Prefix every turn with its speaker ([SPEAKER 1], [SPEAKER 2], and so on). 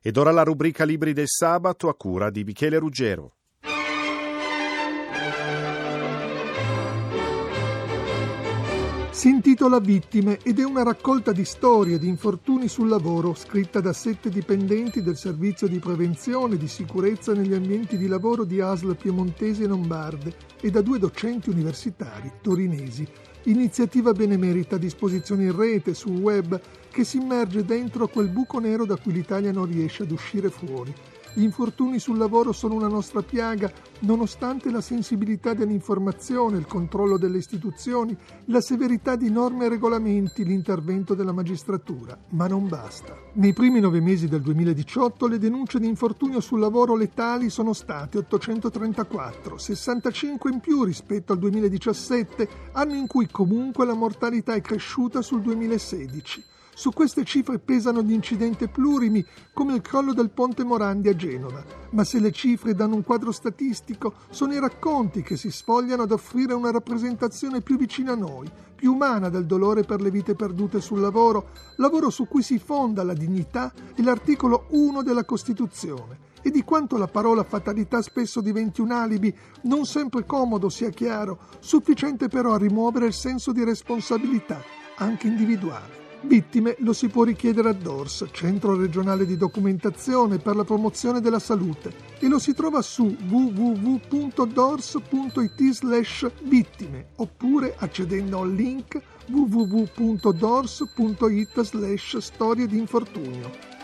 [SPEAKER 1] Ed ora la rubrica Libri del Sabato a cura di Michele Ruggero.
[SPEAKER 2] Si intitola Vittime ed è una raccolta di storie di infortuni sul lavoro scritta da 7 dipendenti del servizio di prevenzione e di sicurezza negli ambienti di lavoro di ASL piemontesi e lombarde e da 2 docenti universitari torinesi. Iniziativa benemerita a disposizione in rete, sul web, che si immerge dentro quel buco nero da cui l'Italia non riesce ad uscire fuori. Gli infortuni sul lavoro sono una nostra piaga, nonostante la sensibilità dell'informazione, il controllo delle istituzioni, la severità di norme e regolamenti, l'intervento della magistratura. Ma non basta. Nei primi 9 mesi del 2018 le denunce di infortunio sul lavoro letali sono state 834, 65 in più rispetto al 2017, anno in cui comunque la mortalità è cresciuta sul 2016. Su queste cifre pesano gli incidenti plurimi, come il crollo del ponte Morandi a Genova. Ma se le cifre danno un quadro statistico, sono i racconti che si sfogliano ad offrire una rappresentazione più vicina a noi, più umana del dolore per le vite perdute sul lavoro, lavoro su cui si fonda la dignità e l'articolo 1 della Costituzione. E di quanto la parola fatalità spesso diventi un alibi, non sempre comodo sia chiaro, sufficiente però a rimuovere il senso di responsabilità, anche individuale. Vittime lo si può richiedere a DORS, Centro Regionale di Documentazione per la Promozione della Salute, e lo si trova su www.dors.it/vittime oppure accedendo al link www.dors.it/storie di infortunio.